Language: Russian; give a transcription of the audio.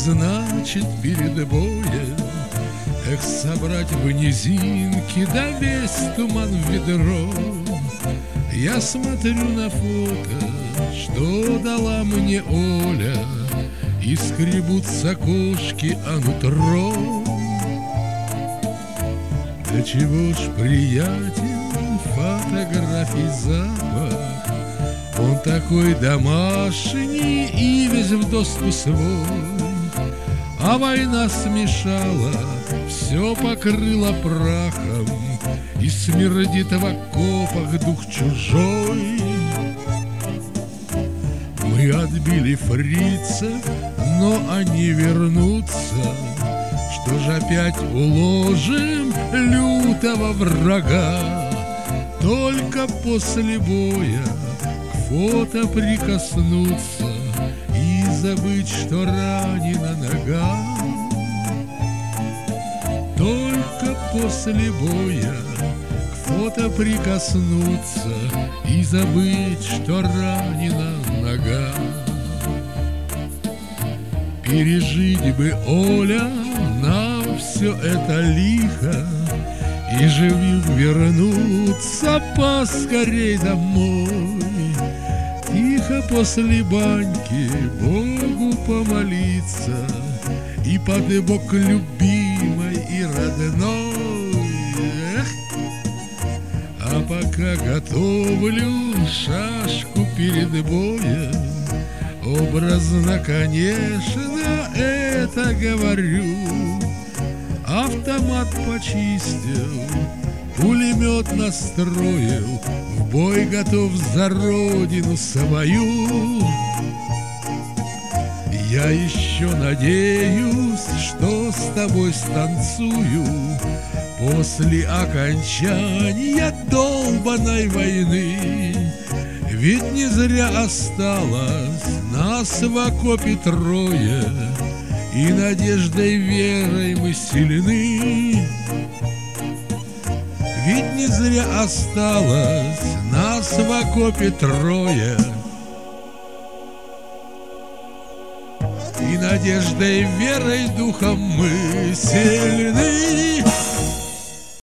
значит перед боем, эх, собрать в низинке, да весь туман в ведро. Я смотрю на фото, что дала мне Оля, и скребутся кошки о нутро. Да чего ж приятен фотографий запах, он такой домашний и весь в доску свой. А война смешала, все покрыла прахом, и смердит в окопах дух чужой. Мы отбили фрицев, но они вернутся. Что ж опять уложим лютого врага? Только после боя к фото прикоснуться и забыть, что ранена нога. Только после боя к фото прикоснуться и забыть, что ранена нога. Пережить бы, Оля, нам все это лихо, и живым вернуться поскорей домой. Тихо после баньки Богу помолиться и под бок любимой и родной. Эх! А пока готовлю шашку перед боем, образно, конечно, это говорю. Автомат почистил, пулемет настроил, в бой готов за родину свою. Я еще надеюсь, что с тобой станцую после окончания долбаной войны. Ведь не зря осталось нас в окопе трое, и надеждой, верой мы сильны. Ведь не зря осталось нас в окопе трое, и надеждой, верой, духом мы сильны.